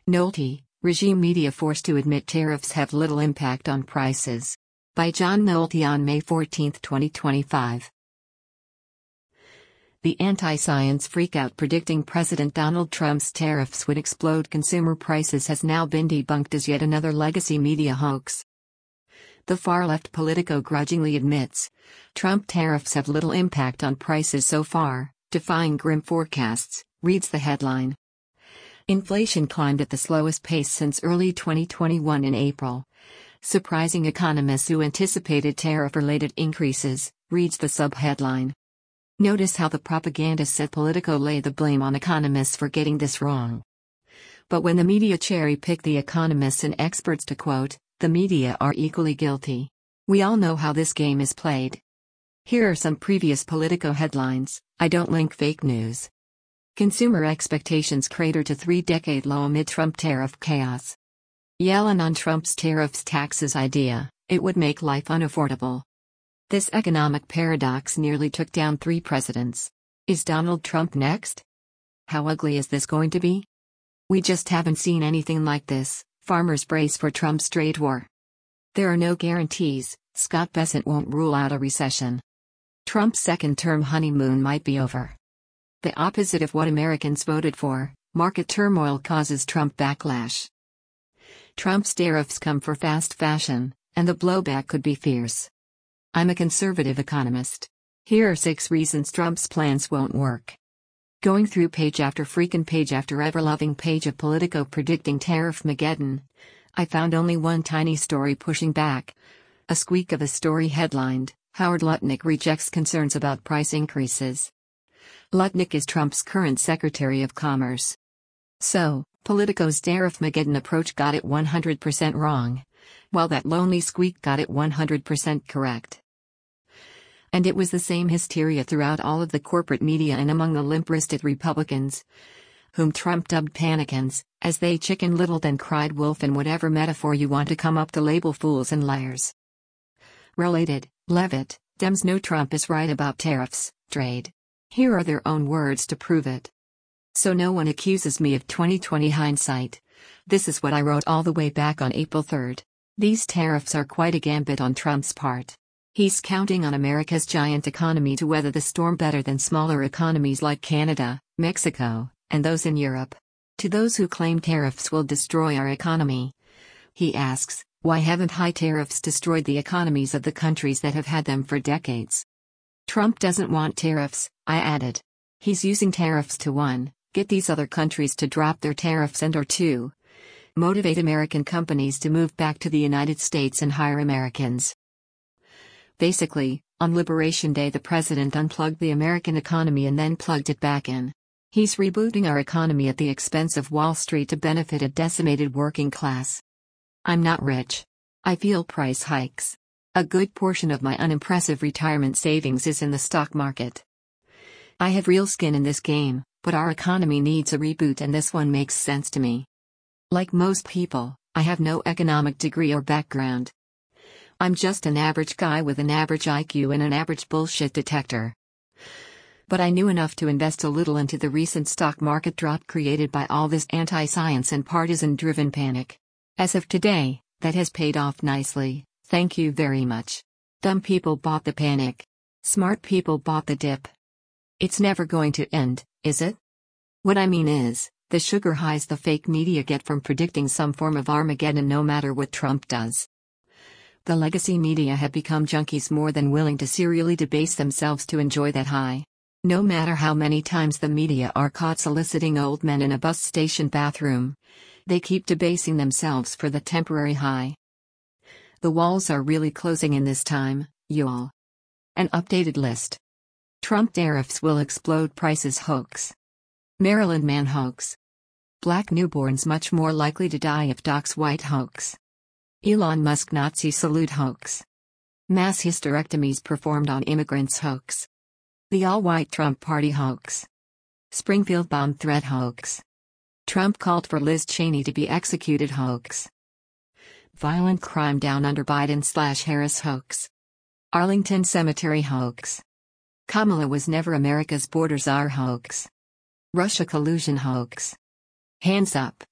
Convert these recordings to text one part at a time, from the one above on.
Nolte, regime media forced to admit tariffs have little impact on prices. By John Nolte on May 14, 2025. The anti-science freakout predicting President Donald Trump's tariffs would explode consumer prices has now been debunked as yet another legacy media hoax. The far-left Politico grudgingly admits, Trump tariffs have little impact on prices so far, defying grim forecasts, reads the headline. Inflation climbed at the slowest pace since early 2021 in April, surprising economists who anticipated tariff-related increases, reads the subheadline. Notice how the propagandists at Politico lay the blame on economists for getting this wrong. But when the media cherry-pick the economists and experts to quote, the media are equally guilty. We all know how this game is played. Here are some previous Politico headlines. I don't link fake news. Consumer expectations crater to three-decade low amid Trump tariff chaos. Yellen on Trump's tariffs taxes idea, it would make life unaffordable. This economic paradox nearly took down 3 presidents. Is Donald Trump next? How ugly is this going to be? We just haven't seen anything like this. Farmers brace for Trump's trade war. There are no guarantees. Scott Bessent won't rule out a recession. Trump's second-term honeymoon might be over. The opposite of what Americans voted for, market turmoil causes Trump backlash. Trump's tariffs come for fast fashion, and the blowback could be fierce. I'm a conservative economist. Here are 6 reasons Trump's plans won't work. Going through page after ever-loving page of Politico predicting Tariff-mageddon, I found only one tiny story pushing back. A squeak of a story headlined, Howard Lutnick rejects concerns about price increases. Lutnick is Trump's current Secretary of Commerce. So, Politico's Tariff-mageddon approach got it 100% wrong, while that lonely squeak got it 100% correct. And it was the same hysteria throughout all of the corporate media and among the limp-wristed Republicans, whom Trump dubbed panicans, as they chicken littled and cried wolf in whatever metaphor you want to come up to label fools and liars. Related, Levitt, Dems know Trump is right about tariffs, trade. Here are their own words to prove it. So no one accuses me of 2020 hindsight. This is what I wrote all the way back on April 3. These tariffs are quite a gambit on Trump's part. He's counting on America's giant economy to weather the storm better than smaller economies like Canada, Mexico, and those in Europe. To those who claim tariffs will destroy our economy, he asks, why haven't high tariffs destroyed the economies of the countries that have had them for decades? Trump doesn't want tariffs, I added. He's using tariffs to 1. Get these other countries to drop their tariffs and or 2. Motivate American companies to move back to the United States and hire Americans. Basically, on Liberation Day the president unplugged the American economy and then plugged it back in. He's rebooting our economy at the expense of Wall Street to benefit a decimated working class. I'm not rich. I feel price hikes. A good portion of my unimpressive retirement savings is in the stock market. I have real skin in this game, but our economy needs a reboot and this one makes sense to me. Like most people, I have no economic degree or background. I'm just an average guy with an average IQ and an average bullshit detector. But I knew enough to invest a little into the recent stock market drop created by all this anti-science and partisan-driven panic. As of today, that has paid off nicely, thank you very much. Dumb people bought the panic. Smart people bought the dip. It's never going to end, is it? What I mean is, the sugar highs the fake media get from predicting some form of Armageddon no matter what Trump does. The legacy media have become junkies more than willing to serially debase themselves to enjoy that high. No matter how many times the media are caught soliciting old men in a bus station bathroom, they keep debasing themselves for the temporary high. The walls are really closing in this time, y'all. An updated list. Trump tariffs will explode prices hoax. Maryland man hoax. Black newborns much more likely to die if docs white hoax. Elon Musk Nazi salute hoax. Mass hysterectomies performed on immigrants hoax. The all-white Trump party hoax. Springfield bomb threat hoax. Trump called for Liz Cheney to be executed hoax. Violent crime down under Biden/Harris hoax. Arlington Cemetery hoax. Kamala was never America's border czar hoax. Russia collusion hoax. Hands up,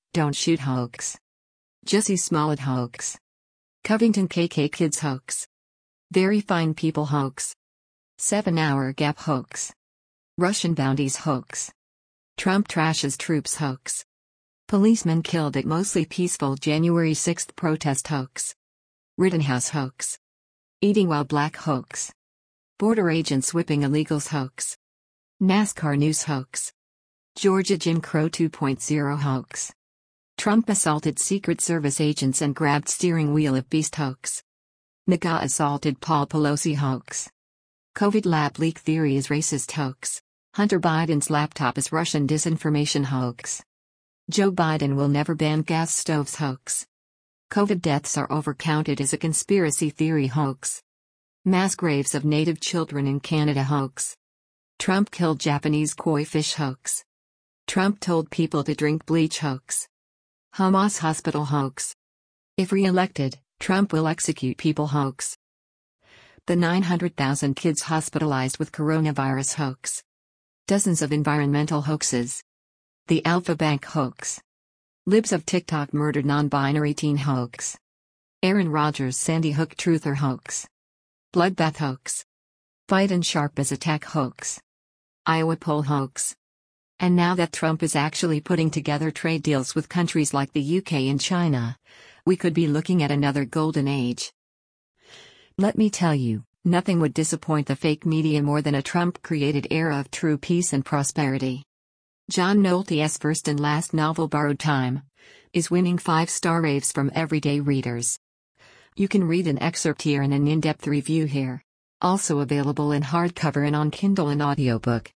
Don't Shoot hoax. Jussie Smollett hoax. Covington KK Kids hoax. Very Fine People hoax. 7-Hour Gap hoax. Russian bounties hoax. Trump trashes troops hoax. Policemen killed at mostly peaceful January 6 protest hoax. Rittenhouse hoax. Eating while black hoax. Border agents whipping illegals hoax. NASCAR news hoax. Georgia Jim Crow 2.0 hoax. Trump assaulted Secret Service agents and grabbed steering wheel of beast hoax. MAGA assaulted Paul Pelosi hoax. COVID lab leak theory is racist hoax. Hunter Biden's laptop is Russian disinformation hoax. Joe Biden will never ban gas stoves hoax. COVID deaths are overcounted as a conspiracy theory hoax. Mass graves of native children in Canada hoax. Trump killed Japanese koi fish hoax. Trump told people to drink bleach hoax. Hamas hospital hoax. If re-elected, Trump will execute people hoax. The 900,000 kids hospitalized with coronavirus hoax. Dozens of environmental hoaxes. The Alpha Bank hoax. Libs of TikTok murdered non-binary teen hoax. Aaron Rodgers Sandy Hook truther hoax. Bloodbath hoax. Biden Sharp as attack hoax. Iowa poll hoax. And now that Trump is actually putting together trade deals with countries like the UK and China, we could be looking at another golden age. Let me tell you, nothing would disappoint the fake media more than a Trump-created era of true peace and prosperity. John Nolte's first and last novel Borrowed Time is winning 5-star raves from everyday readers. You can read an excerpt here and an in-depth review here. Also available in hardcover and on Kindle and audiobook.